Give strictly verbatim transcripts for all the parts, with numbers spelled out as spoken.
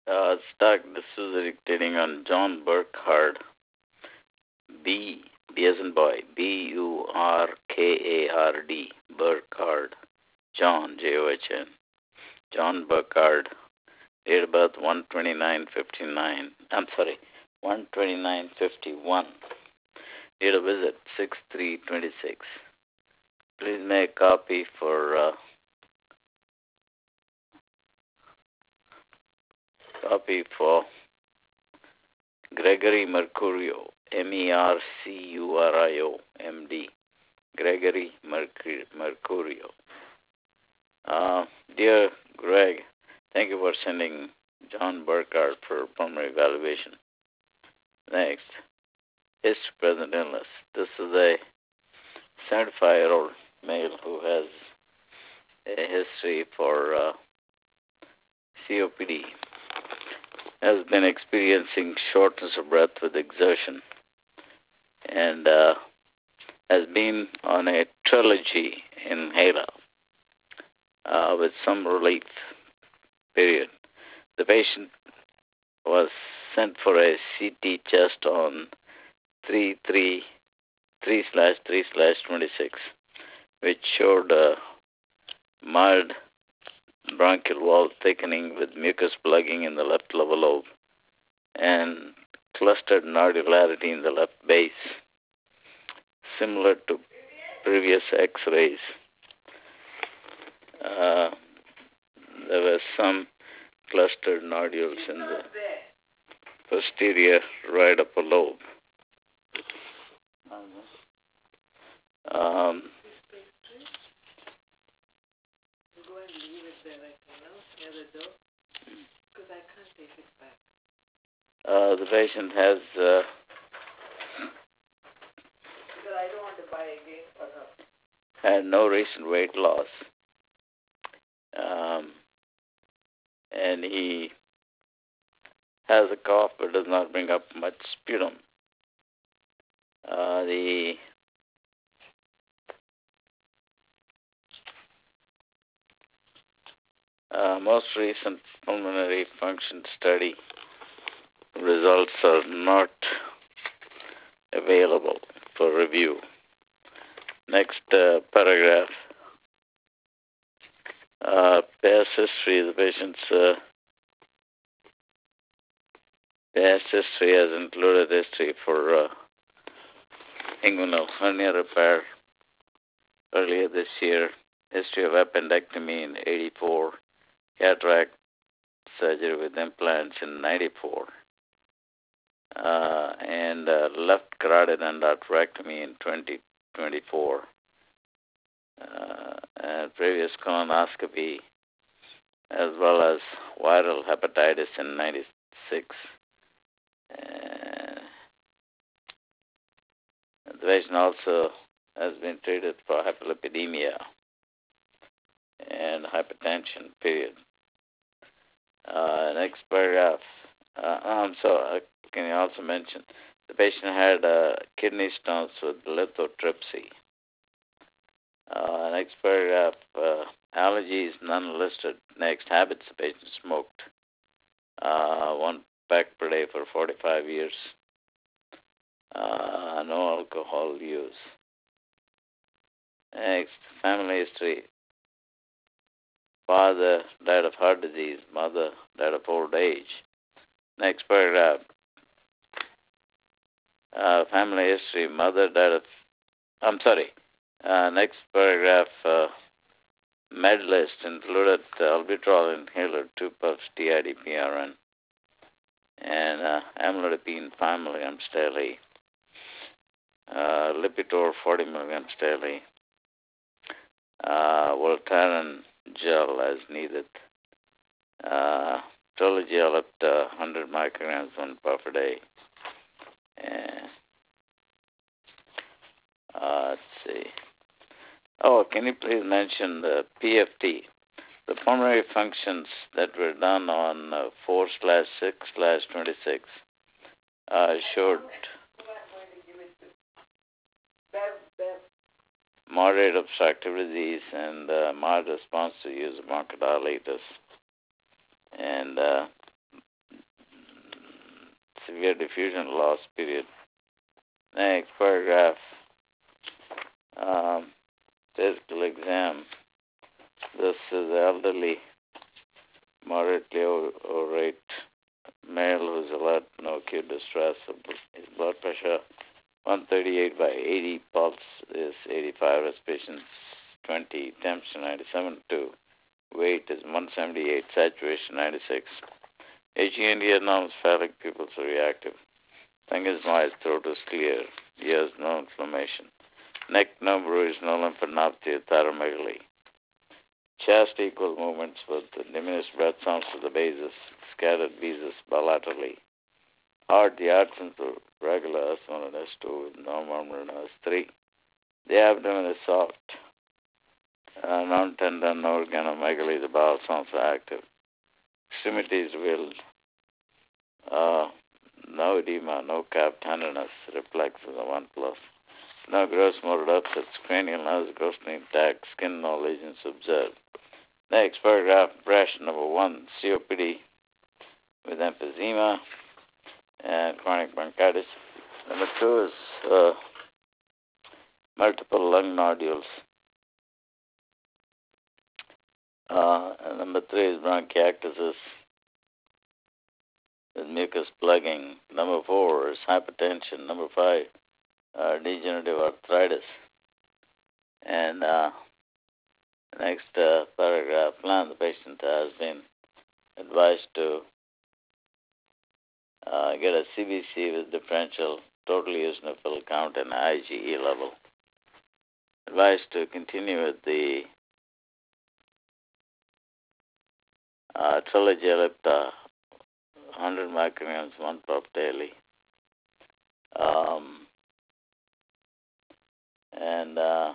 Uh, Stark, this is dictating on John Burkhardt, B, B as in boy, B U R K A R D, Burkhardt, John, J O H N, John Burkhardt, date of birth one twenty-nine fifty-nine, I'm sorry, one twenty-nine fifty-one, date of visit six three twenty-six. Please make a copy for, uh, copy for Gregory Mercurio, M E R C U R I O, M D, Gregory Mercur- Mercurio. Uh, dear Greg, thank you for sending John Burkhardt for pulmonary evaluation. Next, history present illness. This is a seventy-five-year-old male who has a history for uh, C O P D, has been experiencing shortness of breath with exertion, and uh, has been on a trilogy inhaler uh, with some relief period. The patient was sent for a C T chest on three three three slash three slash twenty-six, which showed uh, mild bronchial wall thickening with mucus plugging in the left lower lobe and clustered nodularity in the left base, similar to previous X-rays. Uh, there were some clustered nodules in the posterior right upper lobe. Um, uh, the patient has uh, had no recent weight loss, um, and he has a cough but does not bring up much sputum. Uh, the uh, most recent pulmonary function study results are not available for review. Next uh, paragraph. Uh, past history. The patient's uh, past history has included history for uh, inguinal hernia repair earlier this year, history of appendectomy in eighty-four, cataract surgery with implants in ninety-four, uh, and uh, left carotid endarterectomy in twenty twenty-four, uh, and previous colonoscopy, as well as viral hepatitis in ninety-six. Uh, the patient also has been treated for hyperlipidemia and hypertension, period. Uh, next paragraph. Uh, um, so, uh, can you also mention the patient had uh, kidney stones with lithotripsy. Uh, next paragraph. Uh, allergies none listed. Next, habits. The patient smoked uh, one pack per day for forty-five years. Uh, no alcohol use. Next, family history. Father died of heart disease. Mother died of old age. Next paragraph. Uh, family history. Mother died of. I'm sorry. Uh, next paragraph. Uh, med list included uh, albuterol inhaler, two puffs, T I D P R N, and uh, amlodipine five milligrams daily. Uh, Lipitor forty milligrams daily. Uh, Voltaren gel as needed. Uh, Trelegy up to one hundred micrograms, one puff a day. And, uh, let's see. Oh, can you please mention the P F T, the pulmonary functions that were done on uh, four slash six slash twenty-six uh, showed moderate obstructive disease and uh, mild response to use of bronchodilators. And uh, severe diffusion loss period. Next paragraph, um, physical exam. This is elderly, moderately overweight male who's alert, no acute distress. His blood pressure one thirty-eight by eighty, pulse is eighty-five, respiration twenty, temperature ninety-seven point two, weight is one seventy-eight, saturation ninety-six. H E N D norms, phallic pupils are reactive. Tongue is moist, throat is clear, ears no inflammation. Neck no bruise, no lymphadenopathy, thyromegaly. Chest equal movements with diminished breath sounds to the bases, scattered bases bilaterally. Heart, the absence of regular S one and S two with no murmur and S three. The abdomen is soft. Uh, non-tendon, no organomegaly, the bowel sounds are active. Extremities willed. Uh, no edema, no calf tenderness, reflex is a one plus. No gross motor upsets, cranial nerves grossly intact, skin no lesions observed. Next paragraph, impression number one, C O P D with emphysema and chronic bronchitis. Number two is uh, multiple lung nodules. Uh, and number three is bronchiectasis with mucus plugging. Number four is hypertension. Number five, uh, degenerative arthritis. And uh, next uh, paragraph, plan the patient has been advised to uh, get a C B C with differential total eosinophil count and I G E level. Advised to continue with the uh, Trilogy ellipta, one hundred micrograms, one puff daily. Um, and uh,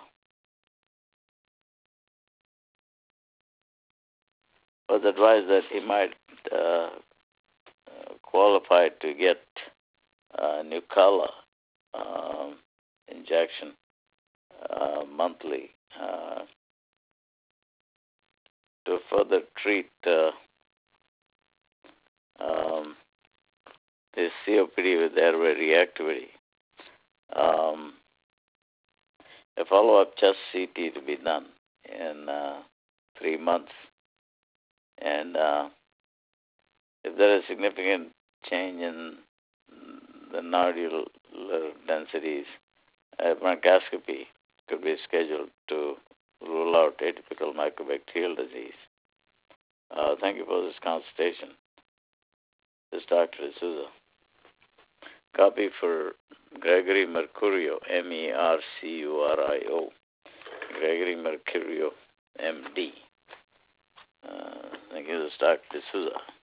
was advised that he might uh, qualify to get uh, Nucala um, injection uh, monthly uh, to further treat uh, um, his C O P D with airway reactivity. Um, a follow-up chest C T to be done in uh, three months. And uh, if there is significant change in the nodular densities, a bronchoscopy could be scheduled to rule out atypical mycobacterial disease. Uh, thank you for this consultation. This is Doctor D'Souza. Copy for Gregory Mercurio, M E R C U R I O. Gregory Mercurio, M D. Uh, thank you, this is Doctor D'Souza.